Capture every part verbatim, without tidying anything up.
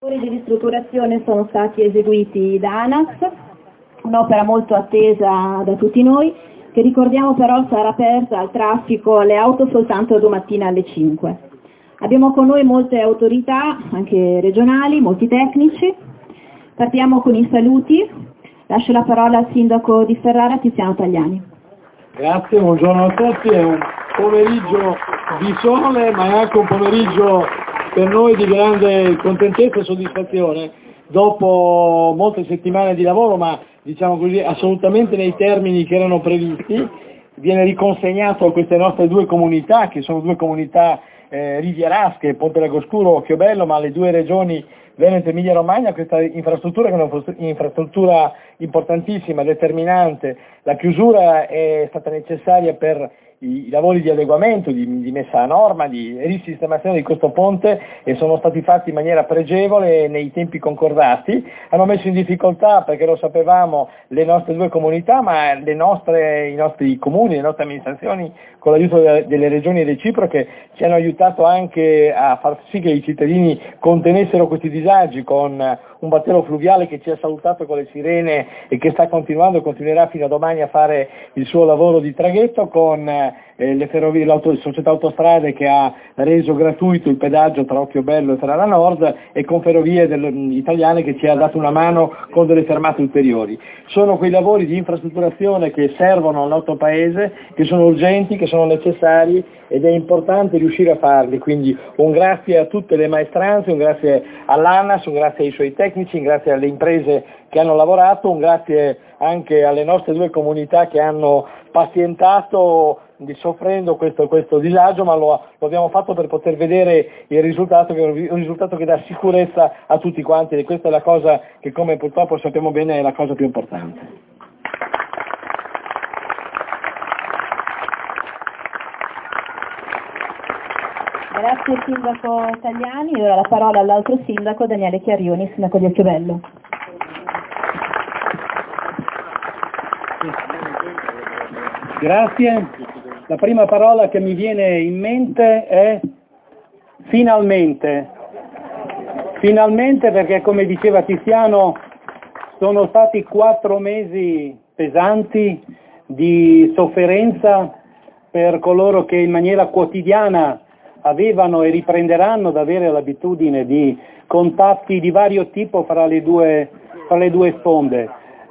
I lavori di ristrutturazione sono stati eseguiti da ANAS, un'opera molto attesa da tutti noi, che ricordiamo però sarà aperta al traffico, alle auto soltanto domattina alle cinque. Abbiamo con noi molte autorità, anche regionali, molti tecnici. Partiamo con i saluti. Lascio la parola al sindaco di Ferrara, Tiziano Tagliani. Grazie, buongiorno a tutti. È un pomeriggio di sole, ma è anche un pomeriggio per noi di grande contentezza e soddisfazione. Dopo molte settimane di lavoro, ma diciamo così assolutamente nei termini che erano previsti, viene riconsegnato a queste nostre due comunità, che sono due comunità eh, rivierasche, Ponte Lagoscuro, Occhiobello, ma le due regioni Veneto e Emilia Romagna, questa infrastruttura che è un'infrastruttura importantissima, determinante. La chiusura è stata necessaria per i, i lavori di adeguamento, di, di messa a norma, di risistemazione di questo ponte, e sono stati fatti in maniera pregevole e nei tempi concordati. Hanno messo in difficoltà, perché lo sapevamo, le nostre due comunità, ma le nostre, i nostri comuni, le nostre amministrazioni, con l'aiuto delle, delle regioni reciproche, ci hanno aiutato anche a far sì che i cittadini contenessero questi disagi con un battello fluviale che ci ha salutato con le sirene e che sta continuando e continuerà fino a domani a fare il suo lavoro di traghetto, con eh, le ferrovie, la società autostrade che ha reso gratuito il pedaggio tra Occhiobello e Ferrara Nord, e con Ferrovie del, italiane che ci ha dato una mano con delle fermate ulteriori. Sono quei lavori di infrastrutturazione che servono al nostro Paese, che sono urgenti, che sono necessari, ed è importante riuscire a farli. Quindi un grazie a tutte le maestranze, un grazie all'ANAS, un grazie ai suoi tecnici, un grazie alle imprese che hanno lavorato, un grazie anche alle nostre due comunità che hanno pazientato di soffrendo questo, questo disagio, ma lo, lo abbiamo fatto per poter vedere il risultato, che è un risultato che dà sicurezza a tutti quanti, e questa è la cosa che, come purtroppo sappiamo bene, è la cosa più importante. Grazie sindaco Tagliani. Ora la parola all'altro sindaco, Daniele Chiarioni, sindaco di Occhiobello. Grazie. La prima parola che mi viene in mente è finalmente. Finalmente, perché come diceva Tiziano sono stati quattro mesi pesanti di sofferenza per coloro che in maniera quotidiana avevano e riprenderanno ad avere l'abitudine di contatti di vario tipo fra le due, fra le due sponde.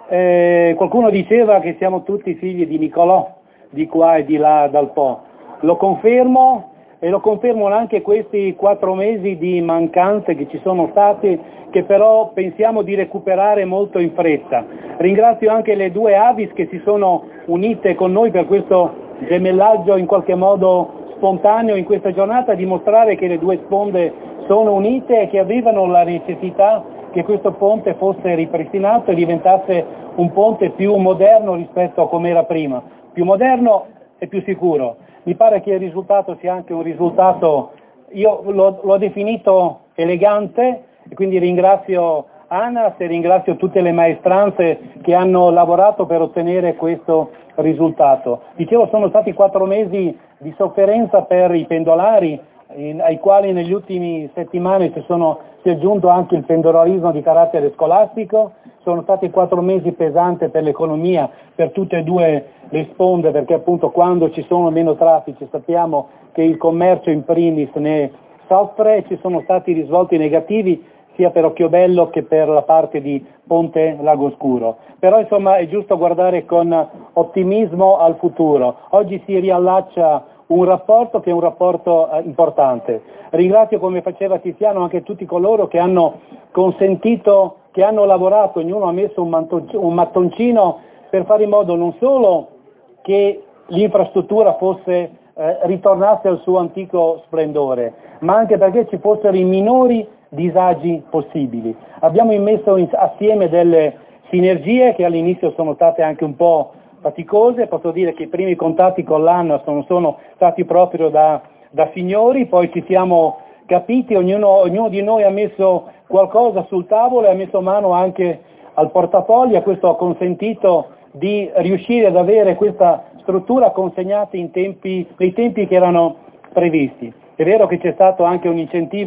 Eh, qualcuno diceva che siamo tutti figli di Nicolò, di qua e di là dal Po. Lo confermo, e lo confermano anche questi quattro mesi di mancanze che ci sono stati, che però pensiamo di recuperare molto in fretta. Ringrazio anche le due Avis che si sono unite con noi per questo gemellaggio in qualche modo spontaneo in questa giornata, a dimostrare che le due sponde sono unite e che avevano la necessità che questo ponte fosse ripristinato e diventasse un ponte più moderno rispetto a come era prima, più moderno e più sicuro. Mi pare che il risultato sia anche un risultato, io l'ho, l'ho definito elegante, e quindi ringrazio ANAS e ringrazio tutte le maestranze che hanno lavorato per ottenere questo risultato. Dicevo, sono stati quattro mesi di sofferenza per i pendolari, in, ai quali negli ultimi settimane ci sono, si è aggiunto anche il pendolarismo di carattere scolastico. Sono stati quattro mesi pesanti per l'economia, per tutte e due le sponde, perché appunto quando ci sono meno traffici sappiamo che il commercio in primis ne soffre, e ci sono stati risvolti negativi sia per Occhiobello che per la parte di Ponte Lagoscuro. Però insomma è giusto guardare con ottimismo al futuro. Oggi si riallaccia un rapporto che è un rapporto eh, importante. Ringrazio, come faceva Tiziano, anche tutti coloro che hanno consentito, che hanno lavorato, ognuno ha messo un, un mattoncino per fare in modo non solo che l'infrastruttura fosse, eh, ritornasse al suo antico splendore, ma anche perché ci fossero i minori disagi possibili. Abbiamo immesso in, assieme delle sinergie che all'inizio sono state anche un po' faticose. Posso dire che i primi contatti con l'ANAS sono, sono stati proprio da, da signori, poi ci siamo capiti, ognuno, ognuno di noi ha messo qualcosa sul tavolo e ha messo mano anche al portafoglio, e questo ha consentito di riuscire ad avere questa struttura consegnata in tempi, nei tempi che erano previsti. È vero che c'è stato anche un incentivo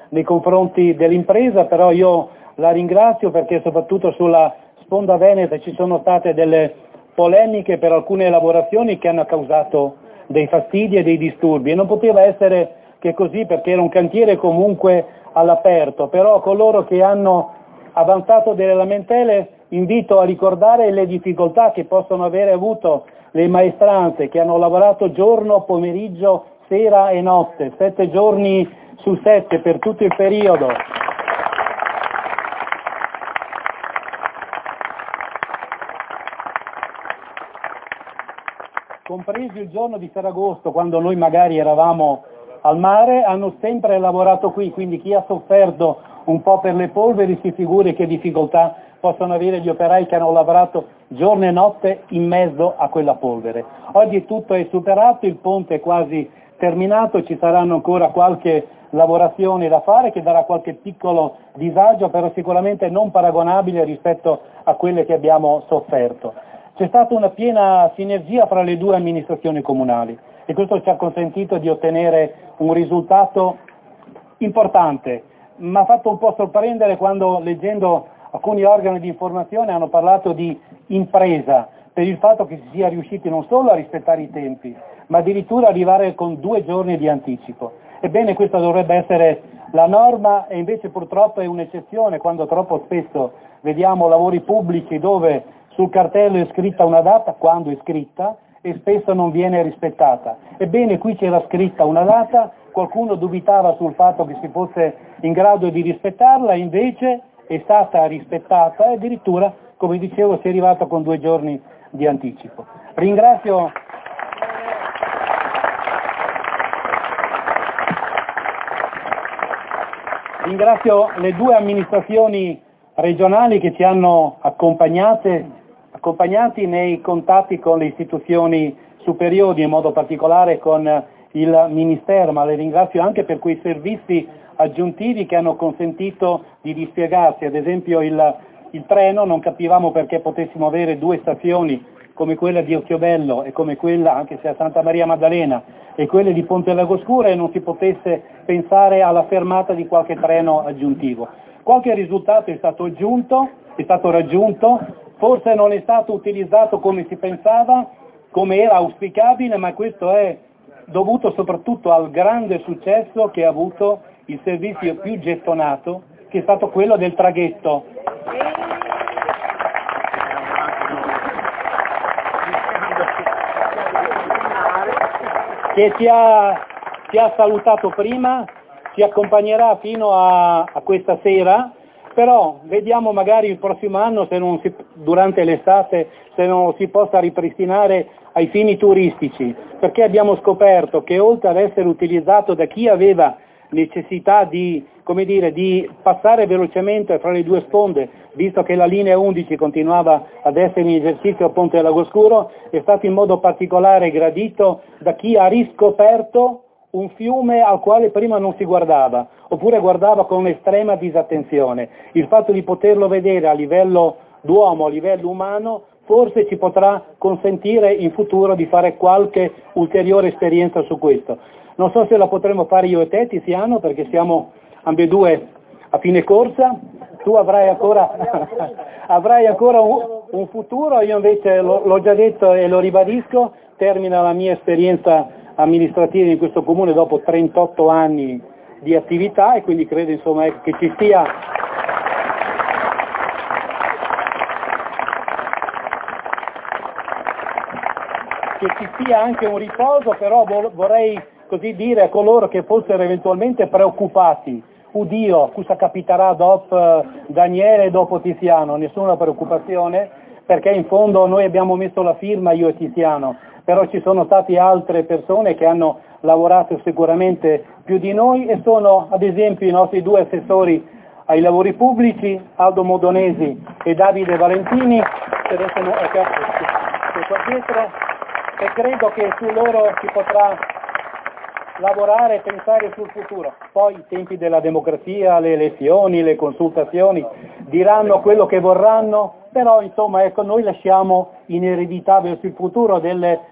nei confronti dell'impresa, però io la ringrazio perché soprattutto sulla sponda veneta ci sono state delle polemiche per alcune elaborazioni che hanno causato dei fastidi e dei disturbi, e non poteva essere che così, perché era un cantiere comunque all'aperto, però coloro che hanno avanzato delle lamentele invito a ricordare le difficoltà che possono avere avuto le maestranze, che hanno lavorato giorno, pomeriggio, sera e notte, sette giorni su sette per tutto il periodo. Compreso il giorno di Ferragosto, quando noi magari eravamo al mare, hanno sempre lavorato qui, quindi chi ha sofferto un po' per le polveri si figuri che difficoltà possono avere gli operai che hanno lavorato giorno e notte in mezzo a quella polvere. Oggi tutto è superato, il ponte è quasi terminato, ci saranno ancora qualche lavorazione da fare che darà qualche piccolo disagio, però sicuramente non paragonabile rispetto a quelle che abbiamo sofferto. C'è stata una piena sinergia fra le due amministrazioni comunali e questo ci ha consentito di ottenere un risultato importante. Mi ha fatto un po' sorprendere quando, leggendo alcuni organi di informazione, hanno parlato di impresa, per il fatto che si sia riusciti non solo a rispettare i tempi, ma addirittura arrivare con due giorni di anticipo. Ebbene, questa dovrebbe essere la norma e invece purtroppo è un'eccezione, quando troppo spesso vediamo lavori pubblici dove sul cartello è scritta una data, quando è scritta, e spesso non viene rispettata. Ebbene, qui c'era scritta una data, qualcuno dubitava sul fatto che si fosse in grado di rispettarla, invece è stata rispettata e addirittura, come dicevo, si è arrivato con due giorni di anticipo. Ringrazio, ringrazio le due amministrazioni regionali che ci hanno accompagnate, accompagnati nei contatti con le istituzioni superiori, in modo particolare con il Ministero, ma le ringrazio anche per quei servizi aggiuntivi che hanno consentito di dispiegarsi. Ad esempio il, il treno, non capivamo perché potessimo avere due stazioni come quella di Occhiobello e come quella, anche se a Santa Maria Maddalena, e quelle di Ponte Lagoscura, e non si potesse pensare alla fermata di qualche treno aggiuntivo. Qualche risultato è stato aggiunto, è stato raggiunto, forse non è stato utilizzato come si pensava, come era auspicabile, ma questo è dovuto soprattutto al grande successo che ha avuto il servizio più gettonato, che è stato quello del traghetto. Che ci ha, ci ha salutato prima, ci accompagnerà fino a, a questa sera, però vediamo magari il prossimo anno, se non si, durante l'estate, se non si possa ripristinare ai fini turistici, perché abbiamo scoperto che oltre ad essere utilizzato da chi aveva necessità di, come dire, di passare velocemente fra le due sponde, visto che la linea undici continuava ad essere in esercizio a Ponte Lagoscuro, è stato in modo particolare gradito da chi ha riscoperto un fiume al quale prima non si guardava, oppure guardava con estrema disattenzione. Il fatto di poterlo vedere a livello d'uomo, a livello umano, forse ci potrà consentire in futuro di fare qualche ulteriore esperienza su questo. Non so se la potremo fare io e te, Tiziano, perché siamo ambedue a fine corsa, tu avrai ancora, avrai ancora un, un futuro, io invece lo, l'ho già detto e lo ribadisco, termina la mia esperienza amministrativa in questo comune dopo trentotto anni di attività e quindi credo insomma che ci sia che ci sia anche un riposo, però vorrei così dire a coloro che fossero eventualmente preoccupati: udio, cosa capiterà dopo Daniele e dopo Tiziano? Nessuna preoccupazione, perché in fondo noi abbiamo messo la firma, io e Tiziano, però ci sono state altre persone che hanno lavorato sicuramente più di noi e sono ad esempio i nostri due assessori ai lavori pubblici, Aldo Modonesi e Davide Valentini, che sono qua dietro, e credo che su loro si potrà lavorare e pensare sul futuro. Poi i tempi della democrazia, le elezioni, le consultazioni diranno quello che vorranno, però insomma ecco, noi lasciamo in eredità verso il futuro delle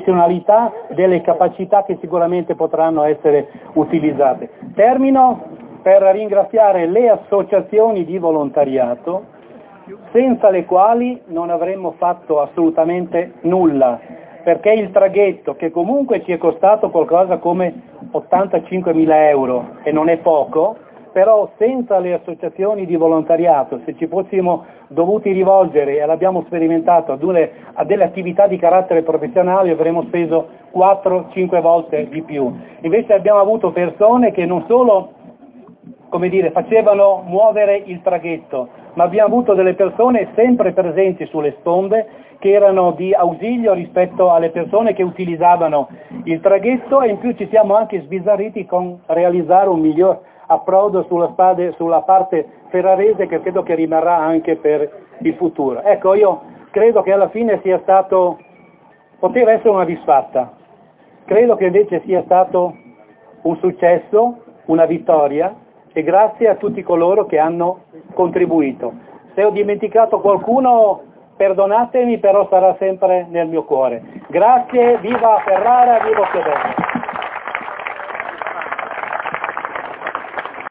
professionalità, delle capacità che sicuramente potranno essere utilizzate. Termino per ringraziare le associazioni di volontariato, senza le quali non avremmo fatto assolutamente nulla, perché il traghetto, che comunque ci è costato qualcosa come ottantacinquemila euro, e non è poco, però senza le associazioni di volontariato, se ci fossimo dovuti rivolgere, e l'abbiamo sperimentato, ad une, a delle attività di carattere professionale, avremmo speso quattro cinque volte di più. Invece abbiamo avuto persone che non solo, come dire, facevano muovere il traghetto, ma abbiamo avuto delle persone sempre presenti sulle sponde che erano di ausilio rispetto alle persone che utilizzavano il traghetto, e in più ci siamo anche sbizzarriti con realizzare un miglior approdo sulla, spade, sulla parte ferrarese, che credo che rimarrà anche per il futuro. Ecco, io credo che alla fine sia stato, poteva essere una disfatta, credo che invece sia stato un successo, una vittoria, e grazie a tutti coloro che hanno contribuito. Se ho dimenticato qualcuno, perdonatemi, però sarà sempre nel mio cuore. Grazie, viva Ferrara, viva Piovere.